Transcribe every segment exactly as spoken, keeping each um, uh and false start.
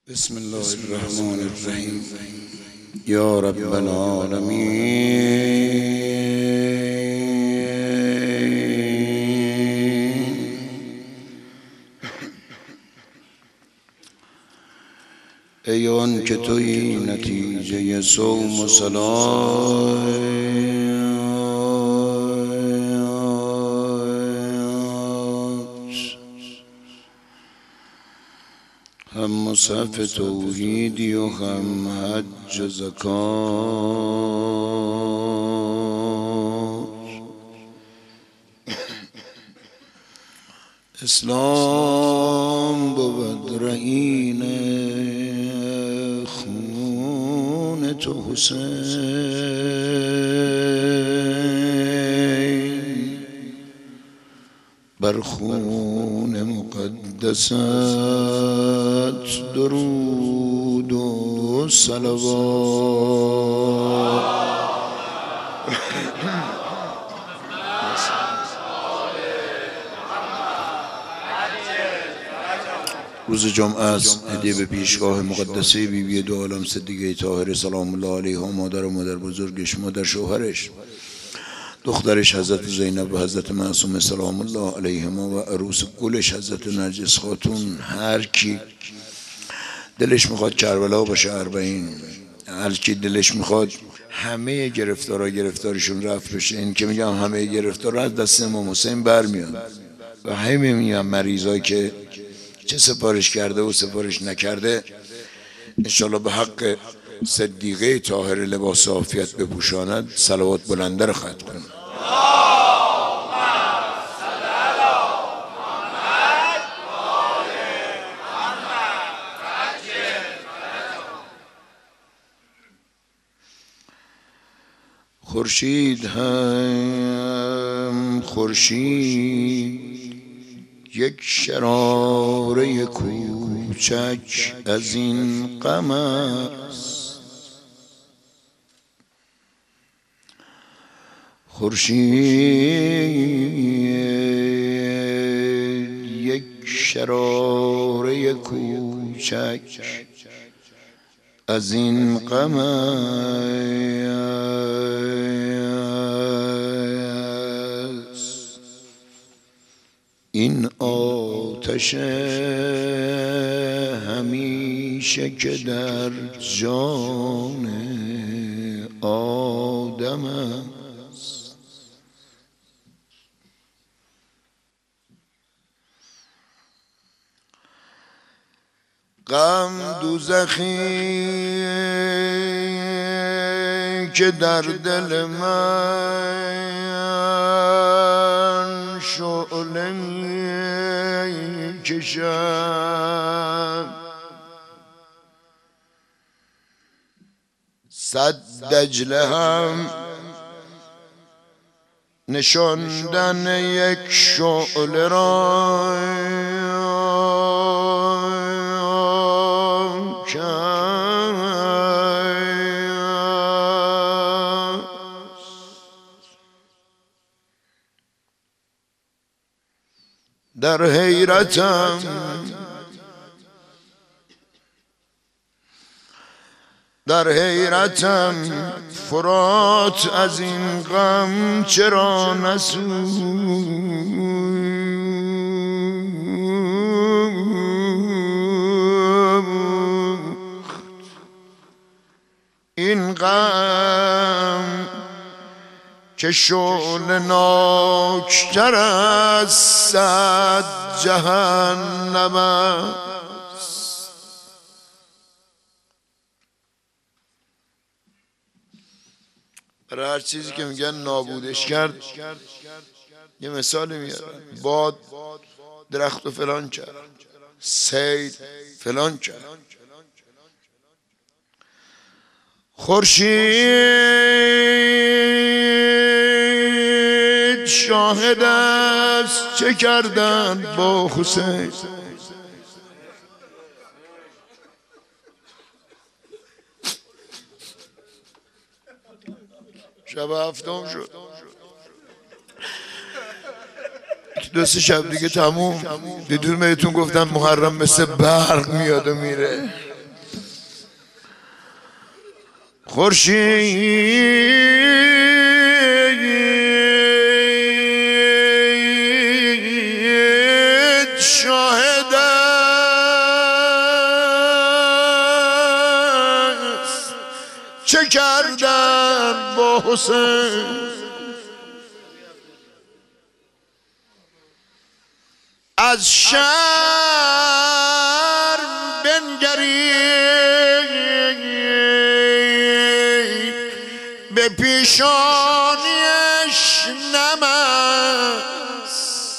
بسم الله الرحمن الرحیم. یا رب العالمین، ای آن که تویی نتیجه صوم و صلات، هم مصحف توحیدی و هم حج و زکات. اسلام بود رهین خون تو حسین، بر خون مقدست درود و صلوات. روز جمعه است. هدیه به پیشگاه مقدسه بی بی دو عالم صدیقه طاهره سلام الله علیها، مادر و مادر بزرگش، مادر شوهرش، دخترش حضرت زینب و حضرت معصومه سلام الله علیهما و عروس گلش حضرت نرجس خاتون. هر کی دلش میخواد کربلا باشه اربعین، هر کی دلش میخواد همه گرفتارا گرفتارشون رفت بشه. این که میگم همه گرفتارا از دست امام حسین برمیاد و همه میگم مریضایی که چه سفارش کرده و سفارش نکرده انشالله به حق صدیقه طاهر لباس عافیت بپوشاند. صلوات بلنده رو ختم کنم. خورشید هم خورشید یک شراره کوچک از این غم است. خورشید یک شراره کوچک از این غم است. این آتش همیشه که در جان آدم است. غم دوزخی که در دل من شعله کشد، صد دجله هم نشاندن یک شعله را در حیرتم در حیرتم فرات از این غم چرا نسوخت. این غم که شعله ناکتر از صد جهنم است. برای هر چیزی که میگن نابودش کرد یه مثالی میاد. باد درخت و فلان کرد، سیل فلان کرد. خورشید شاهد است چه کردند با حسین. شب هفتم شد، دو سه شب دیگه تموم. دیدون بهتون گفتم محرم مثل برق میاد و میره. خورشید شاهد است چه کردم با حسین. از شرم بنگرید به پیشانیش نم است.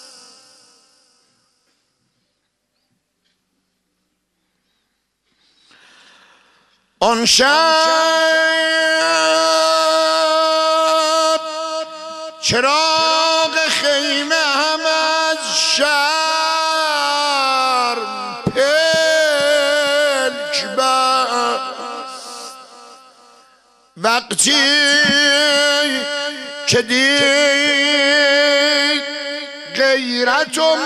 آن شب چراغ خیمه هم از شرم پلک بست. وقتی که دید غیرت و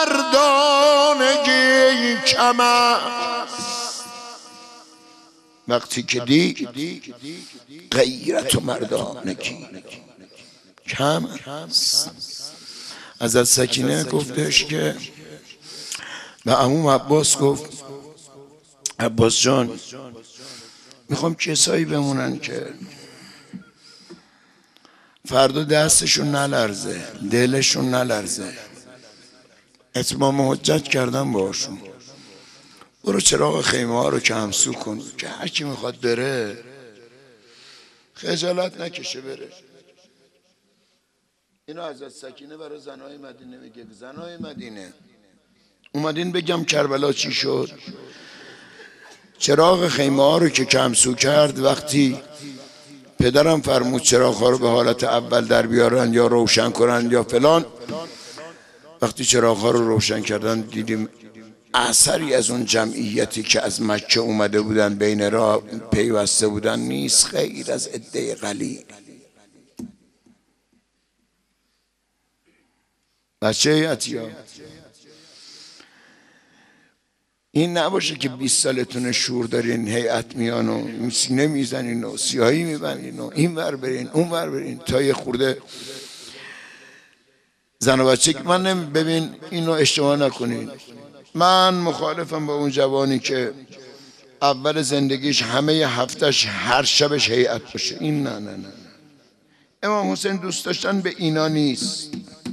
مردانگی کم است. وقتی که دید غیرت و مردانگی کم است. حضرت سکینه گفتش که به عموم عباس گفت عباس جان میخوام کسایی بمونن که فردا دستشون نلرزه دلشون نلرزه. اتمام حجت کردم باشون. برو چراغ خیمه ها رو کمسو کن که هر کی میخواد بره خجالت نکشه بره. اینو حضرت سکینه برای زنهای مدینه میگه. زنهای مدینه اومدین بگم کربلا چی شد؟ چراغ خیمه ها رو که کمسو کرد، وقتی پدرم فرمود چراغ ها رو به حالت اول در بیارن یا روشن کنن یا فلان، وقتی چراغ ها رو روشن کردن دیدیم اثری از اون جمعیتی که از مکه اومده بودن بین راه پیوسته بودن نیست، غیر از عده قلیل. بچه هیئتیا این نباشه که بیست سالتون شور دارین هیئت میان و سینه میزنین و سیاهی میبنین و این ور برین اون ور برین تا یه خورده زن و بچه. من نمی ببین اینو اشتباه نکنین. من مخالفم با اون جوانی که اول زندگیش همه هفتش هر شبش هیئت باشه. این نه نه نه نه. امام حسین دوست داشتن به اینا نیست.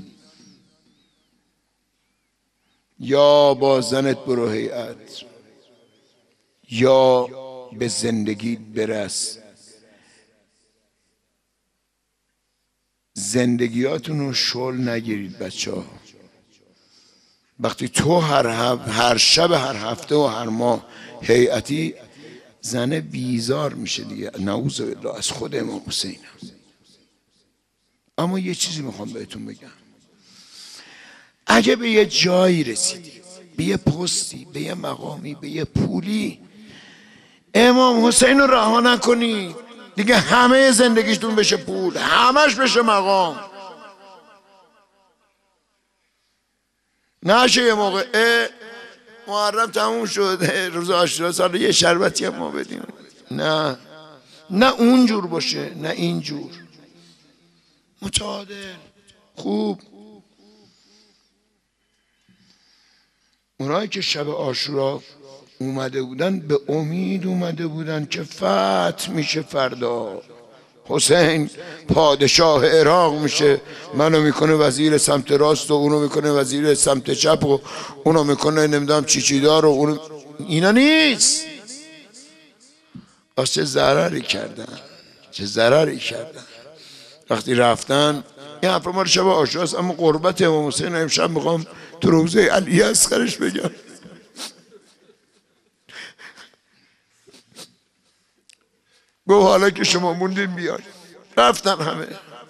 یا با زنت برو هیئت یا به زندگی برس. زندگیاتون رو شل نگیرید بچه ها. وقتی تو هر, هر شب هر هفته و هر ماه هیئتی، زن بیزار میشه دیگه. نعوذ بالله از خود امام حسین. اما یه چیزی میخوام بهتون بگم. اگه به یه جایی رسیدی، به یه پستی، به یه مقامی، به یه پولی، امام حسین رو رها نکنی دیگه. همه زندگیشتون بشه پول، همش بشه مقام. نشه یه موقع محرم تموم شد روز عاشورا سال یه شربتی هم ما بدیم. نه نه اونجور باشه نه اینجور. متعادل خوب. اونایی که شب عاشورا اومده بودن به امید اومده بودن که فتح میشه فردا، حسین پادشاه عراق میشه، منو میکنه وزیر سمت راست و اونو میکنه وزیر سمت چپ و اونو میکنه نمیدونم چی چی دار و اونو. اینا نیست. چه ضرری کردن، چه ضرری کردن. وقتی رفتن این حرف ما رو شب عاشوراست، اما قربت امام حسین امشب میخوام تو روزه علی اصغرش بگم. گفت حالا که شما موندین بیاید. رفتن همه.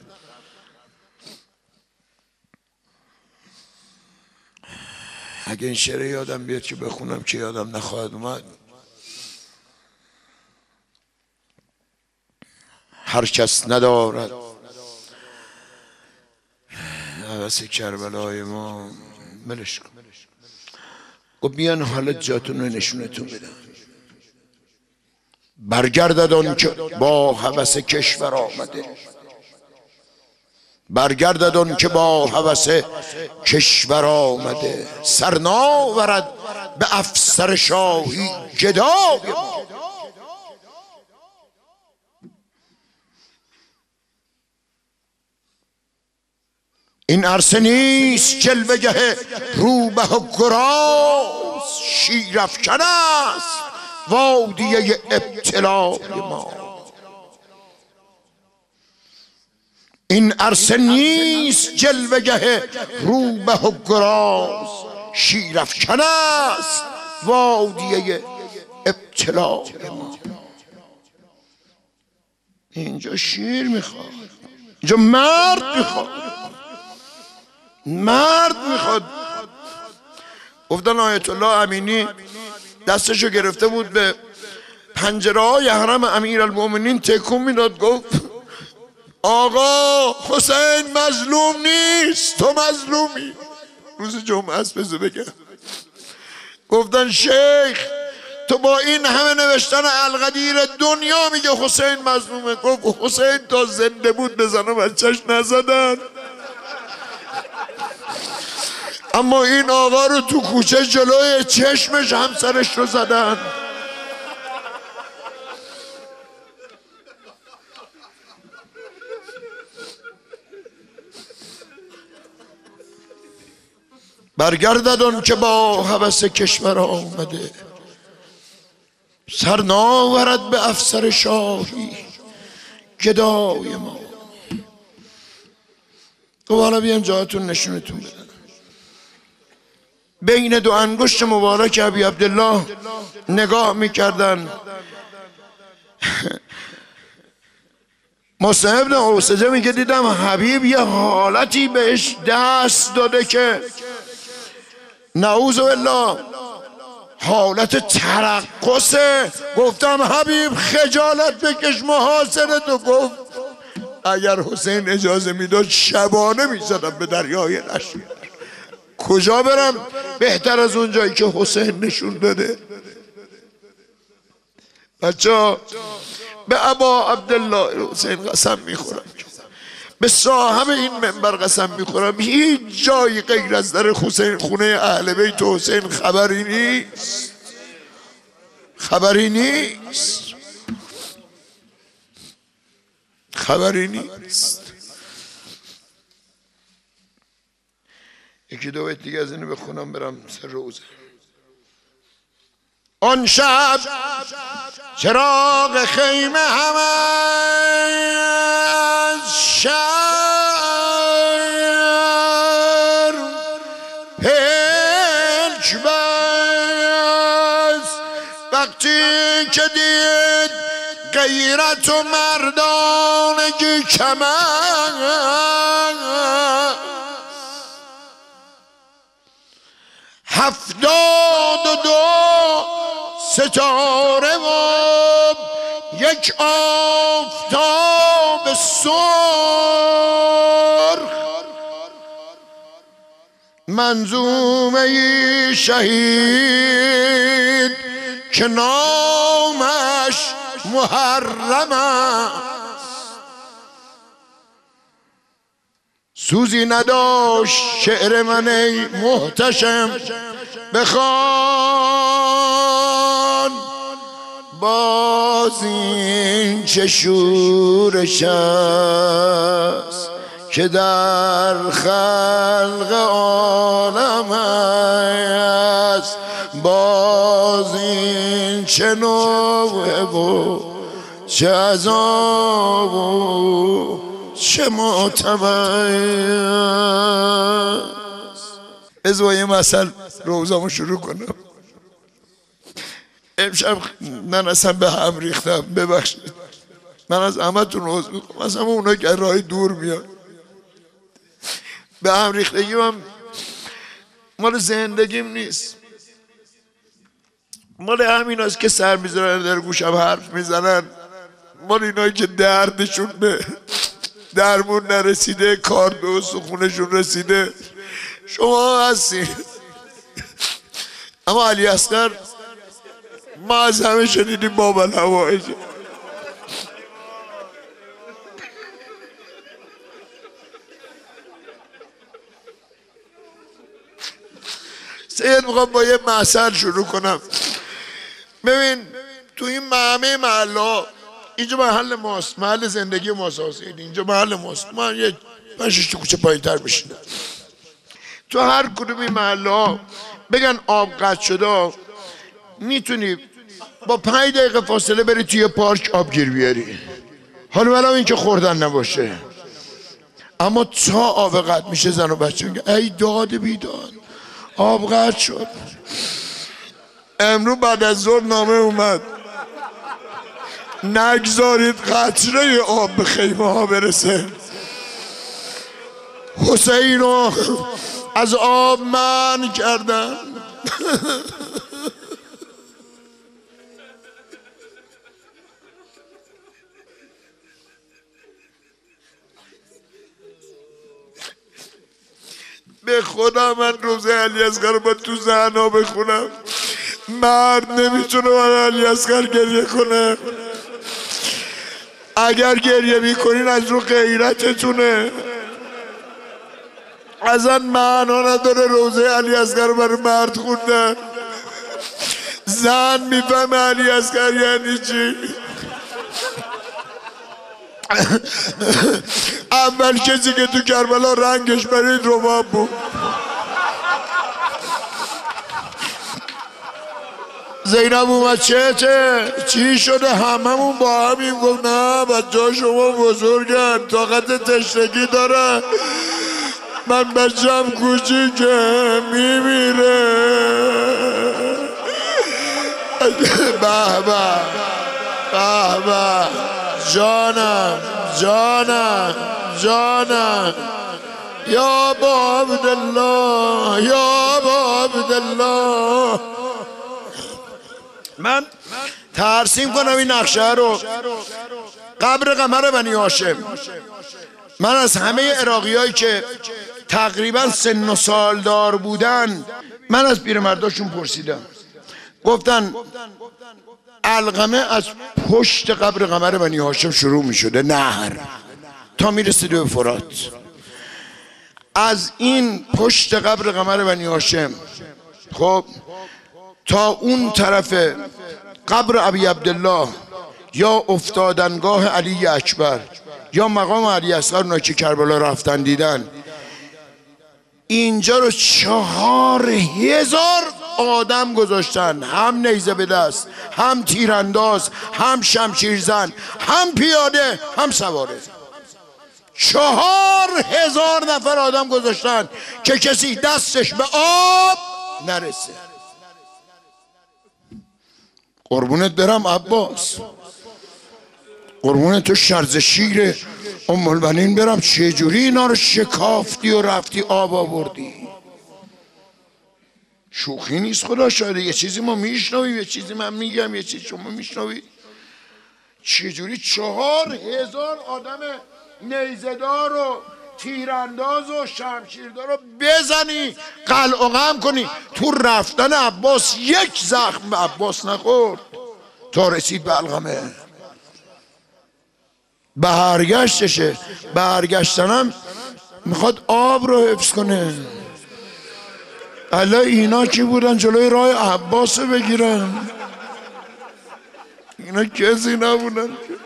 اگه این شعر یادم بیاد که بخونم که یادم نخواهد اومد. هر کس ندارد هوس کربلای ما. ملش کن. گفت بیان حالا جاتون رو نشونتون بدم. برگردد آن که با هوس کشور آمده، برگردد آن که با هوس کشور آمده، سرناورد به افسر شاهی گدای ما. این عرصه نیست جلوه‌گه روبه و گراز، شیرافکن است وادیه ابتلای ما. این عرصه نیست جلوه‌گه روبه و گراز، شیرافکن است وادیه ابتلای ما. اینجا شیر میخواد، اینجا مرد میخواد، مرد میخواد. گفتن آیت الله امینی دستشو گرفته بود به پنجره های حرم امیرالمومنین تکون میداد، گفت آقا حسین مظلوم نیست، تو مظلومی. روز جمعه است بذار بگم. گفتن شیخ تو با این همه نوشتن القدیر دنیا میگه حسین مظلومه. گفت حسین تا زنده بود بزنه بچهش نزدن، اما این آقا رو تو کوچه جلوی چشمش همسرش رو زدن. برگردد آن که با هوس کشور آمده، سر ناورد به افسر شاهی گدای ما. تو حالا بیان جاهتون نشونتون بدن. بین دو انگشت مبارک ابی عبدالله نگاه میکردن. مسلم ابن اوسجه میگه دیدم حبیب یه حالتی بهش دست داده که نعوذ بالله حالت ترقصه. گفتم حبیب خجالت بکش محاصره تو. گفت اگر حسین اجازه میداد شبانه میزدم به دریای نشید. کجا برم بهتر از اون جایی که حسین نشون داده. بچه به ابا عبدالله حسین قسم میخورم، به صاحب این منبر قسم میخورم، هیچ جایی غیر از در حسین خونه اهل بیت حسین خبری نیست، خبری نیست، خبری نیست. یکی دو بیت دیگه از اینو بخونم برم سر روزه. آن شب چراغ خیمه همه از شهر پلک بست، وقتی که دید غیرت و مردانگی کمر، هفتاد و دو ستاره و یک آفتاب سرخ، منظومه شهید که نامش محرم است. سوزی نداشت شعر من ای محتشم، بخوان باز این چه شورش است که در خلق عالم است. باز این چه نوحه و چه عذاب و چه ماتم است. از با یه مثل روزامو شروع کنم. امشب من اصلا به هم ریختم، ببخشید. من از همتون عذر میخوام، از همه اونا که راه دور میان. به هم ریختگی من مال زندگیم نیست، مال همین هست که سر میزنن در گوشم حرف میزنن، مال اینایی که دردشون به درمون نرسیده، کار به استخونشون رسیده. شما هستین. اما علی اصغر ما از همه شنیدیم باب الهوایج. سید میخوام با یه مثل شروع کنم. ببین تو این همه محله، اینجا محل ماست، محل زندگی ماست، اینجا محل ماست. من یه پنج تا کوچه پایین تر بشینم. تو هر کدوم این محله بگن آب قطع شده، میتونی با پنج دقیقه فاصله بری توی پارک آبگیر بیاری، حالا ولو این که خوردن نباشه. اما تا آب قطع میشه زن و بچه میگه ای داد بیداد آب قطع شد. امروز بعد از ظهر نامه اومد نگذارید قطره آب به خیمه ها برسه. حسین رو از آب منع کردن. به خدا من روزه علی اصغر با تو زحنا بخونم، مرد نمیتونه برای علی اصغر گریه کنه. اگر گریه میکنین از رو غیرتتونه. اصلا معنا نداره روزه علی اصغر برای مرد خوندن. زن میفهمه علی اصغر یعنی چی. اول کسی که تو کربلا رنگش برید رباب بود. زینب اومد چته؟ چی شده؟ هممون با همین گفت نه بچه شما بزرگن، طاقت تشنگی داره، من بچم کوچیکه میمیره. به به به به جانم جانم جانم یا ابا عبدالله یا ابا عبدالله. من ترسیم کنم این نقشه رو. قبر قمر بنی هاشم، من از همه عراقی هایی که تقریبا سن و سالدار بودن، من از پیرمرداشون پرسیدم، گفتن علقمه از پشت قبر قمر بنی هاشم شروع می شده نهر تا می رسیده به فرات. از این پشت قبر قمر بنی هاشم خب تا اون طرف قبر ابی عبدالله یا افتادنگاه علی اکبر یا مقام علی اصغر، اونایی که کربلا رفتن دیدن، اینجا رو چهار هزار آدم گذاشتن، هم نیزه به دست، هم تیرانداز، هم شمشیرزن، هم پیاده، هم سواره. چهار هزار نفر آدم گذاشتن که کسی دستش به آب نرسه. قربونت برم عباس، قربونت تو شرز شیر ام البنین برم، چجوری اینا رو شکافتی و رفتی آب آوردی؟ شوخی نیست خدا شاهده. یه چیزی ما میشنویم، یه چیزی من میگم، یه چیزی شما میشنوید. چجوری چهار هزار آدم نیزدار و تیرانداز و شمشیردار رو بزنی قلع و قم کنی؟ تو رفتن عباس یک زخم به عباس نخورد تا رسید به علقمه. برگشتشه، برگشتنم میخواد آب رو حفظ کنه. الا اینا کی بودن جلوی راه عباس رو بگیرن؟ اینا کسی نبودن.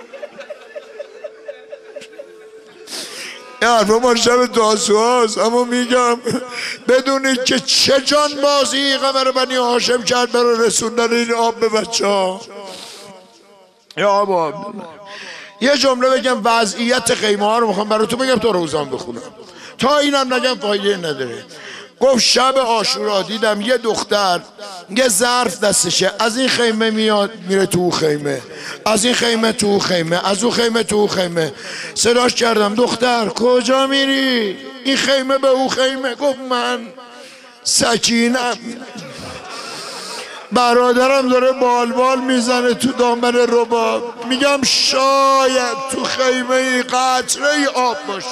یه حرفا ما شب تاسوهاست، اما میگم بدونید که چه جان بازی قمر بنی هاشم کرد برای رسوندن این آب به بچه ها. یا آب یه جمله بگم، وضعیت خیمه ها رو میخوام برای تو بگم تا روزان بخونم، تا اینم نگم فایده نداره. گفت شب عاشورا دیدم یه دختر یه ظرف دستشه، از این خیمه میاد میره تو خیمه، از این خیمه تو خیمه، از اون خیمه تو خیمه. صداش کردم دختر کجا میری؟ این خیمه به اون خیمه. گفت من سکینم، برادرم داره بال بال میزنه تو دامن رباب. میگم شاید تو خیمه ای قطره ای آب باشه،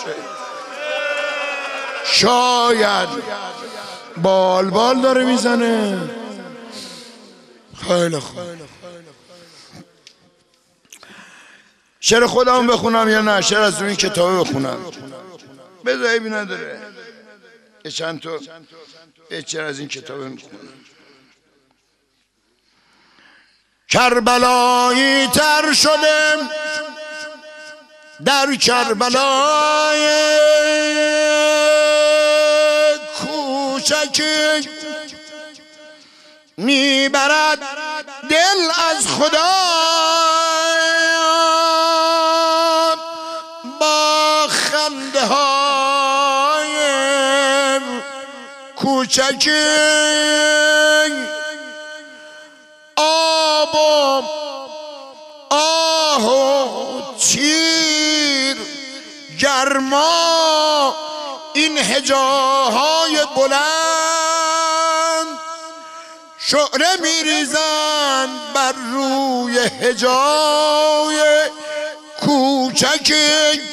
شاید بال بال داره میزنه. خیلی خوب. شعر خودم بخونم یا نه شعر از این کتابه بخونم؟ بذار عیبی نداره یه چند تا شعر از این کتابه میخونم. کربلایی تر شدم در کربلای کوچکی میبرد دل از خدا با خنده های کوچکی آب و آه و تیر گرما این هجاهای بلند شعله میریزند بر روی هجای کوچکی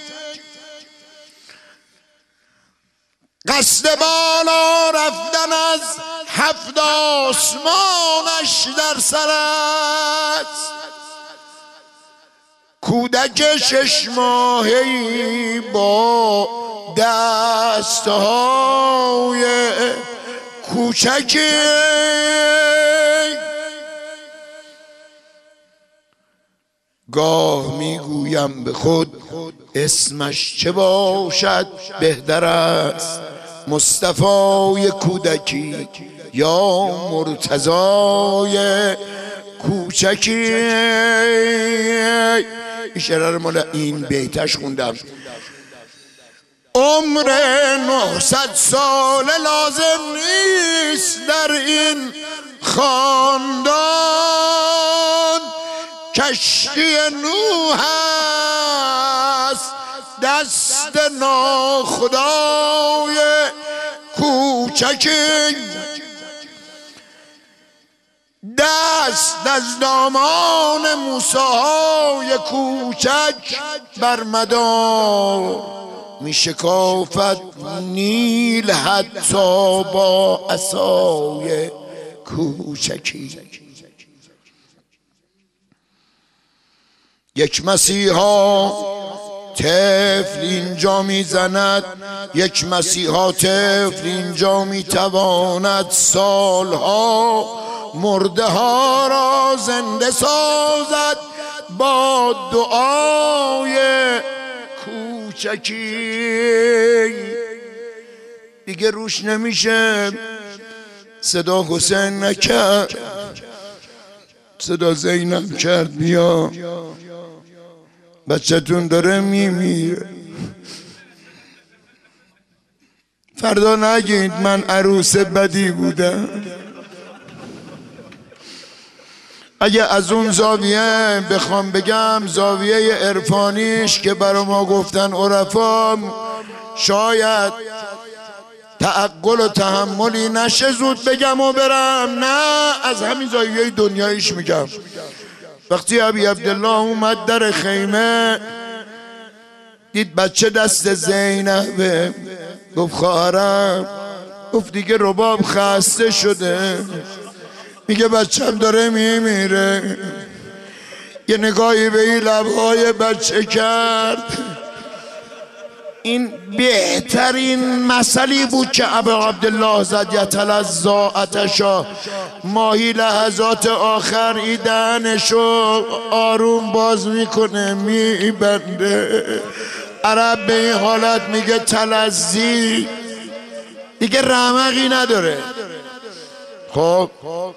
قصد بالا رفتن از هفت آسمانش در سر است کودک شش ماهه‌ای با دستهای کوچکی گاه میگویم به خود اسمش چه باشد بهتر است مصطفی کودکی یا مرتضای کوچکی. این شعر مال این بیتش خوندم. عمر نهصد سال لازم نیست در این خاندان کشتی نوح است دست ناخدای کوچکی دست از دامان موسیهای کوچک بر مدار می شکافت نیل حتی با عصای کوچکی. یک مسیحا طفل اینجا میزند یک مسیحا طفل اینجا میتواند سالها مرده ها را زنده سازد با دعای کوچکی. دیگه روش نمیشه صدا حسین نکرد صدا زینب کرد بیا بچه‌تون داره میمیره. فردا نگید من عروس بدی بودم. اگه از اون زاویه بخوام بگم زاویه عرفانیش که برا ما گفتن عرفام شاید تعقل و تحملی نشه زود بگم و برم، نه از همین زاویه دنیایش میگم. وقتی ابی عبدالله اومد در خیمه دید بچه دست زینبه گفت خواهرم، گفت دیگه رباب خسته شده، میگه بچم داره میمیره. یه نگاهی به این لبهای بچه کرد. این بهترین مثلی بود که ابی عبدالله زد یتلظی عطشا. ماهی لحظات آخر ای دهنشو آروم باز میکنه میبنده. عرب به این حالت میگه تلظی، دیگه رمقی نداره. خب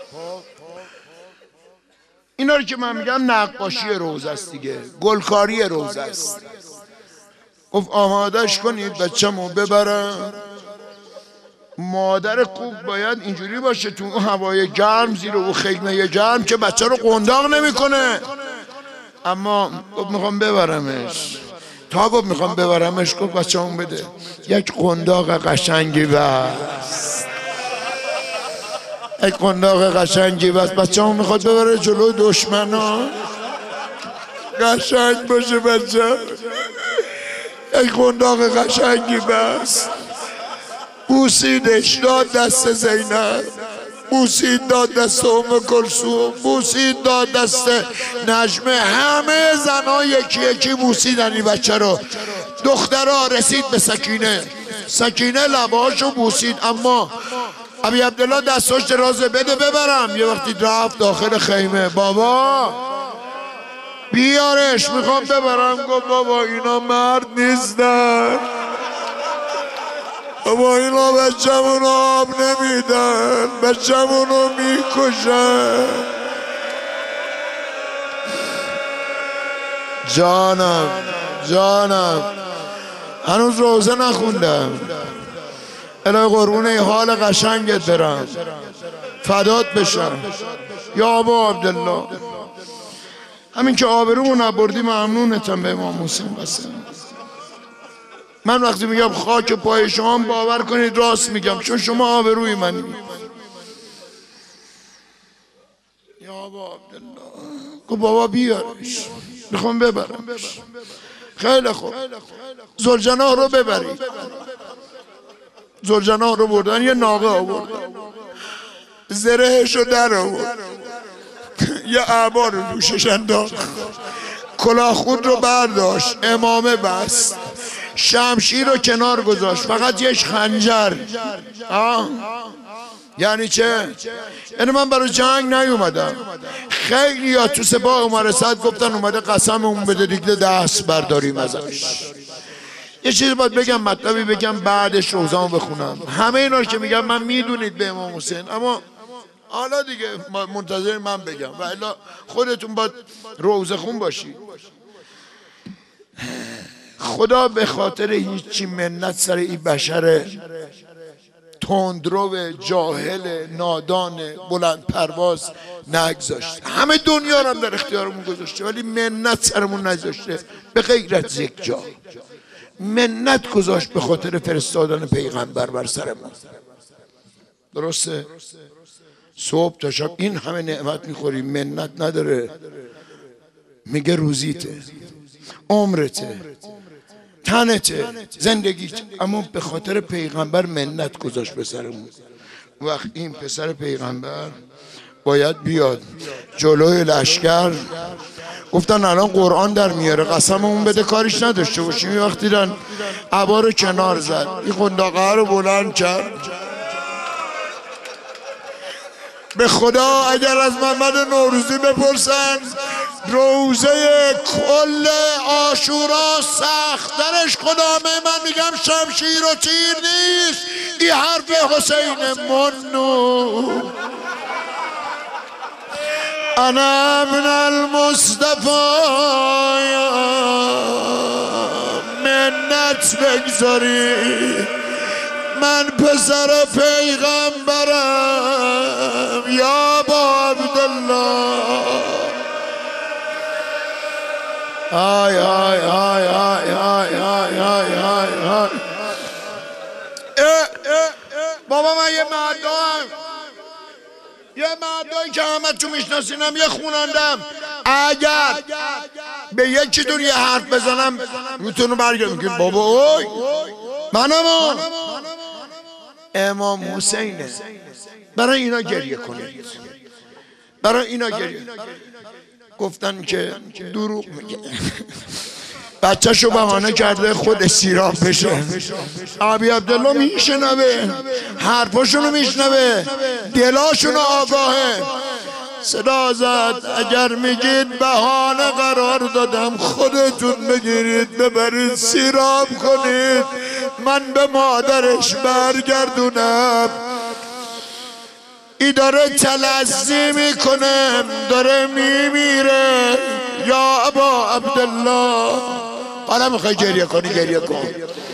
اینا رو که من میگم نقاشی روزه است دیگه، گلکاری روزه است. گفت آمادش کنید بچه‌مو ببرم. مادر خوب باید اینجوری باشه تو اون هوای گرم زیر اون خیمه گرم که بچه رو قنداق نمیکنه. اما گفت میخوام ببرمش. تا گفت میخوام ببرمش گفت بچه‌مون بده. یک قنداق قشنگی بس، یک قنداق قشنگی بس. بچه‌مون میخواد ببره جلو دشمنا، قشنگ باشه بچه. یک قنداق قشنگی بس. بوسیدش داد دست زینب. بوسید داد دست ام کلثوم، بوسید داد دست نجمه، همه زنها یکی یکی بوسیدن این بچه رو. دخترها رسید به سکینه، سکینه لبهاشو بوسید، اما ابی عبدالله دستاش درازه، بده ببرم. یه وقتی رفت داخل خیمه، بابا بیارش میخوام ببرم. گفت بابا اینا مرد نیستن، بابا اینا بچه‌مون آب نمیدن، بچه‌مونو میکشن. جانم جانم هنوز روزه نخوندم، الهی قربونه حال قشنگت برم، فدات بشم یا ابا عبدالله. همین که آبرومو نبردی ممنونتم به امام حسین قسم. من وقتی میگم خاک پای شما باور کنید راست میگم، چون شما آبروی منی. یا ابا عبدالله گفت بابا بیارش میخوام ببرم. خیلی خوب زلجناح رو ببرید. زلجناح رو بردن، یه ناقه آوردن، زرهشو در آورد، یه اعبا رو دوشش انداخت، کلاه خود رو برداشت، امامه بست، شمشیر رو کنار گذاشت، فقط یه خنجر. آه یعنی چه؟ یعنی من برای جنگ نیومدم. خیلی یا تو سپاه عمر سعد گفتن اومده قسم اون بده دیگه دست برداریم ازش. یه چیزی باید بگم، مطلبی بگم بعدش روزامو بخونم. همه اینا رو که میگم من میدونید به امام حسین، اما حالا دیگه منتظر من بگم و الا خودتون باید روزه خون باشید. خدا به خاطر هیچی منت سر این بشر تندرو جاهل نادان بلند پرواز نگذاشته. همه دنیا رو هم در اختیارمون گذاشته ولی منت سرمون نگذاشته، به غیرت یک جا منت گذاشت به خاطر فرستادن پیغمبر بر سرمون. درسته؟ صبح تا شب این همه نعمت میخوری، منت نداره. میگه روزیته، عمرته، تنته، زندگیت، اما به خاطر پیغمبر منت گذاشت به سرمون. وقت این پسر پیغمبر باید بیاد جلوی لشکر. گفتن الان قرآن در میاره، قسممون بده کارش نداشته باشیم. وقتی دیدن عبا رو کنار زد، این خنداقه رو بلند کرد. به خدا اگر از محمد نوروزی بپرسن روزه کل عاشورا سخت‌ترش کدامه، من میگم شمشیر و تیر نیست، این حرف حسین منو. انا من المصطفى منت بگذاری، من پسر پیغمبرم یا با عبدالله. آی آی آی آی آی آی آی آی آی بابا من یه مردم، یه مردایی که همه تو میشناسینم، یه خونندم، اگر به یکی دون یه حرف بزنم روتونو برگرد میگیم بابا اوی منم آن امام حسینه. برای اینا گریه کنید، برای اینا گریه. گفتن که دروغ میگه، بچه شو بهانه کرده خود سیراب بشه. ابی عبدالله میشنوه، حرفاشونو میشنوه، دلاشونو آگاهه. صدا زد اگر میگید بهانه قرار دادم، خودتون بگیرید ببرید سیراب کنید، من به مادرش برگردونم. ای داره تلذی میکنه، داره میمیره. یا ابا عبدالله حالا میخوای گریه کنی گریه کن.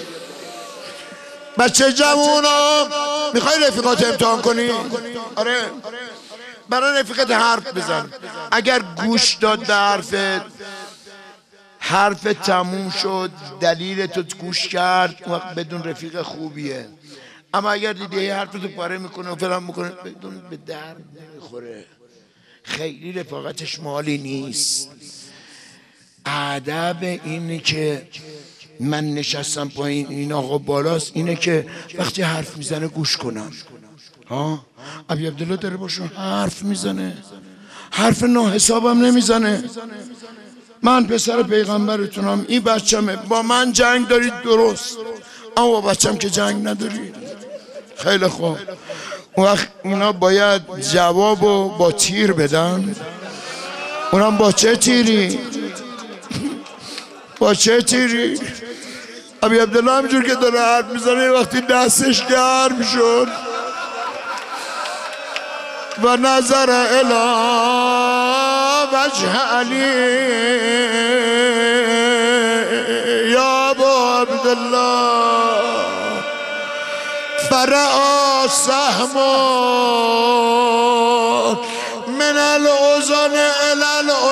بچه جوونا میخوای رفیقات امتحان کنی؟ آره برای رفیقات حرف بزن. اگر گوش داد به حرفت، حرف تموم شد، دلیل تو گوش کرد، وقت بدون رفیق خوبیه. اما اگر دیدی یه حرف تو پاره میکنه و فلان میکنه، بدون به درد نمیخوره، خیلی رفاقتش مالی نیست. ادب اینه که من نشستم پایین این آقا بالاست، اینه که وقتی حرف میزنه گوش کنم. ها ابی عبدالله داره باشون حرف میزنه، حرف ناحسابم نمیزنه. من پسر پیغمبرتونم، این بچمه، با من جنگ دارید درست، اما با بچم که جنگ ندارید. خیلی خوب، اون وقت اونا باید جوابو با تیر بدن. اونم با چه تیری؟ با چه تیری؟ ابی عبدالله همجور که داره حرف میزنه وقتی دستش گرم شد و نظر الی وجه علی یا ابا عبدالله فرعا سهم من الاذن الی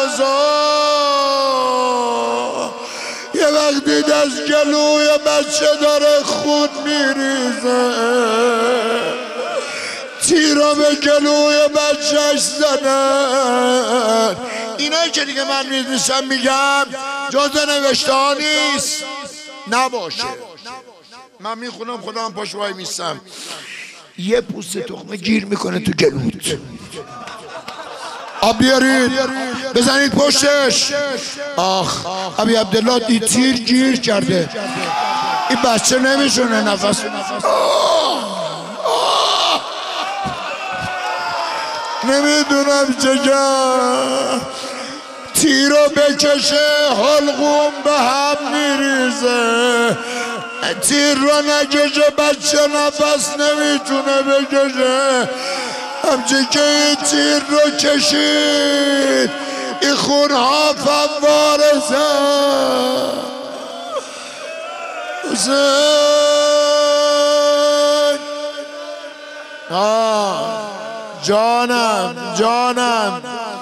الاذن. یه وقتی دست جلوی بچه داره خون میریزه، تیرا به جلوی بچهش زدن. اینایی که دیگه من میدونستم میگم جز نوشته ها نیست، نباشه. من میخونم خودم پاش وای میستم، یه پوست تخمه گیر میکنه تو گلوت، آب بیارید بزنید پشتش. آخ ابی عبدالله دی تیر گیر کرده، این بچه نمیشونه نفس. نمیدونم چجا تیر رو بکشه حلقوم به هم میریزه، تیر رو نکشه بچه نفس نمیتونه بکشه. همچه که این تیر رو کشید این خونها فواره زد. حسین آه جانم جانم،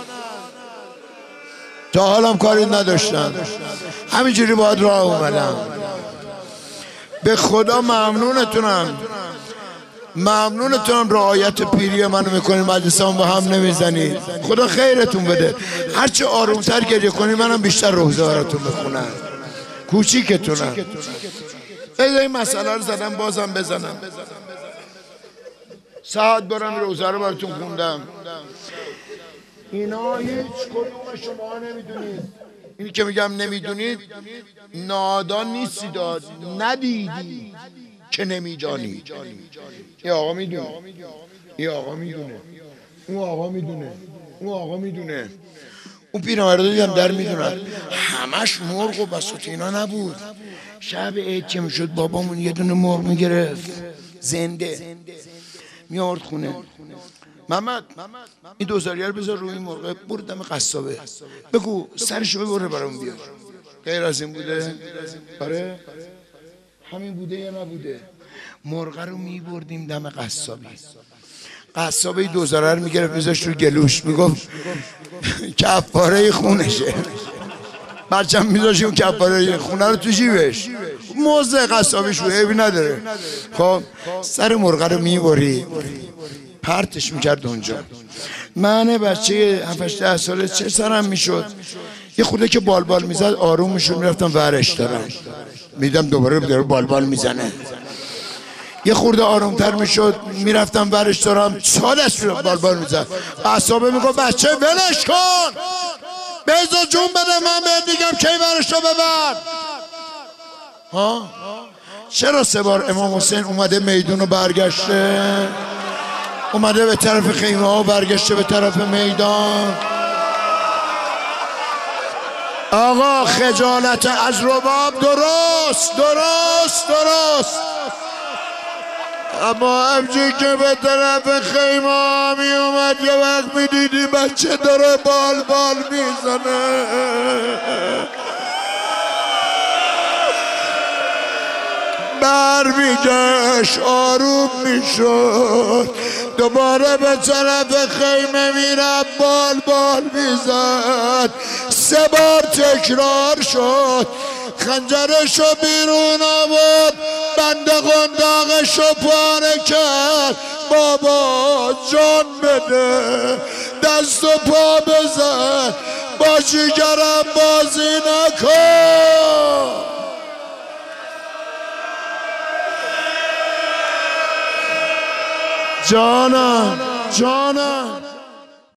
تا حالم کاری نداشتم، همینجوری باید راه اومدم. به خدا ممنونتونم، ممنونتونم رعایت پیری منو میکنید، مجلسمو با هم نمیزنید. خدا خیرتون بده، هرچه آرومتر گریه کنید منم بیشتر روزه هارتون بخونم. کوچیکتونم. این مسئله رو زدم بازم بزنم. ساعت برم روزه رو براتون خوندم. اینا هیچ کدوم شما نمیدونید. اینی که میگم نمیدونید نادان نیستید، ندیدی که نمیدانید. این آقا میدونه، این آقا میدونه، اون آقا میدونه، اون آقا میدونه، اون پیرمردی هم در میدونن. همش مرغ و بساط اینا نبود. شب عید که میشد بابامون یه دونه مرغ میگرفت زنده میارد خونه. محمد این دوزاریه رو بذار روی این مرغه، برو دم قصابه بگو سرشو ببره برام بیار. غیر از این بوده؟ آره همین بوده یا نبوده؟ مرغه رو میبردیم دم قصابی، قصابه دوزاره رو میگرفت بذاشت رو گلوش، میگفت کفاره خونشه، برچم میذاشیم کفاره خونه رو تو جیبش، موزه قصابیش رو عیبی نداره. خب سر مرغه رو میبری پرتش میکرد اونجا. من بچه هفت ده ساله چه سرم میشد، یه خورده که بال بال میزد آروم میشد، میرفتم ورش دارم میدم دوباره داره بال بال میزنه. یه خورده آرومتر میشد میرفتم ورش دارم چالش بال بال میزد. قصابه میگه بچه ولش کن بذار جون بده من بهت میگم کی ورش رو ببر. ها چرا سه بار امام حسین اومده میدون رو برگشته، اومده به طرف خیمه ها برگشته به طرف میدان. آقا خجالت از رباب درست درست درست، اما همچین که به طرف خیمه ها می اومد یه وقت می دیدی بچه داره بال بال میزنه. برمیگشت آروم میشد دوباره به طرف خیمه میرفت بال بال میزد. سه بار تکرار شد، خنجرشو بیرون آورد، بند قنداقشو پاره کرد. بابا جان بده دست و پا بزن با جیگرم بازی نکن. جانم جانم